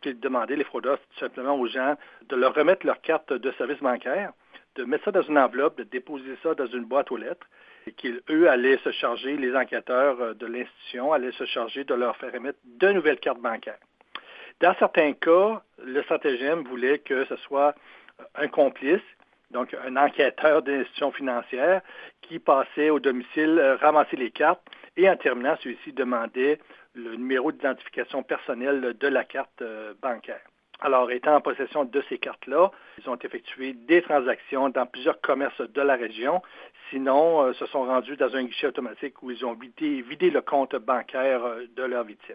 qu'ils demandaient, les fraudeurs, c'est tout simplement aux gens de leur remettre leur carte de service bancaire, de mettre ça dans une enveloppe, de déposer ça dans une boîte aux lettres, et qu'eux allaient se charger, les enquêteurs de l'institution allaient se charger de leur faire émettre de nouvelles cartes bancaires. Dans certains cas, le stratagème voulait que ce soit un complice, donc un enquêteur d'institution financière, qui passait au domicile, ramasser les cartes, et en terminant, celui-ci demandait le numéro d'identification personnelle de la carte bancaire. Alors, étant en possession de ces cartes-là, ils ont effectué des transactions dans plusieurs commerces de la région. Sinon, se sont rendus dans un guichet automatique où ils ont vidé le compte bancaire de leur victime.